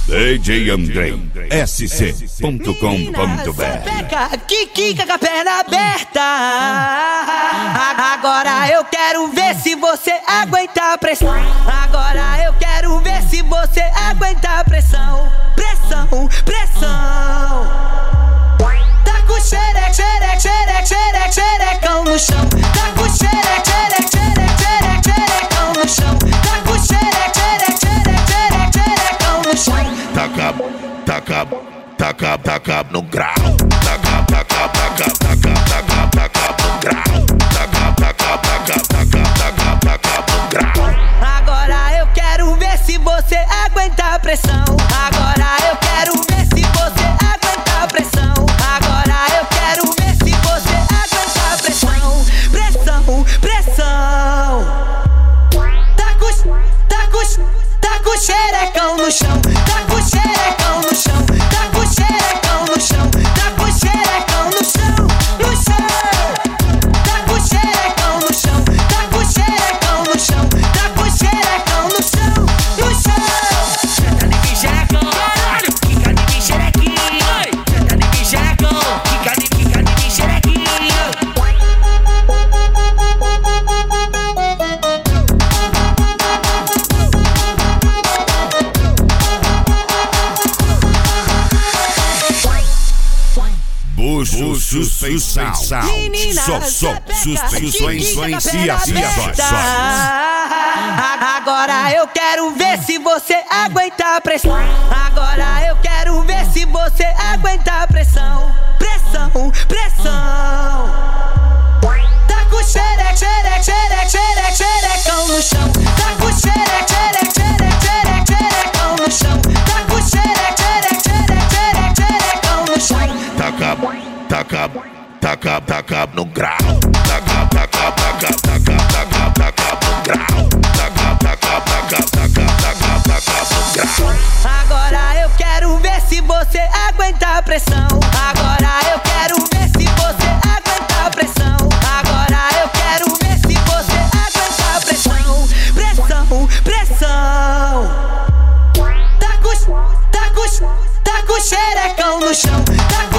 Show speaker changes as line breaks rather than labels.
DJ Andrei SC.com.br.
Quica com a perna aberta. Agora eu quero ver se você aguenta a pressão. Agora eu quero ver se você aguenta a pressão. Pressão, pressão. Tá com xereque, xereque, xereque, xereque, xerecão no chão. Tá com xereque, xereque, xereque, xereque, xerecão no chão. Tá com xereque, xereque, xereque, xereque, xerecão no chão.
Taca no grau. Taca no grau. Taca no grau.
Agora eu quero ver se você aguenta a pressão. Agora eu quero ver se você aguenta a pressão. Agora eu quero ver se você aguenta a pressão. Pressão, pressão. Tá com xerecão no chão. Tá com xerecão no chão. Tá com xerecão no chão. Tá com xerecão no chão. No chão. Tá com xerecão no chão. Tá com xerecão no chão. Tá com xerecão no chão. No chão.
Senta de mim, xerecão. Quica de mim, xerequinho. Senta de mim, xerecão. Quica de mim, xerequinho.
Bucho Suspensão. Só suspensões e afiações.
Agora eu quero ver se você aguenta a pressão. Agora eu quero ver se você aguenta a pressão. Pressão, pressão. Tá com xereque, xereque, xereque, xereque, xerecão no chão. Tá com xereque, xereque, xereque, xereque, xerecão no chão. Tá com xereque, xereque, xereque, xereque, xerecão no chão.
Taca no grau. Taca no grau. Taca no grau.
Agora eu quero ver se você aguenta a pressão. Agora eu quero ver se você aguenta a pressão. Agora eu quero ver se você aguenta a pressão. Pressão, pressão. Tá com xerecão no chão. Tá com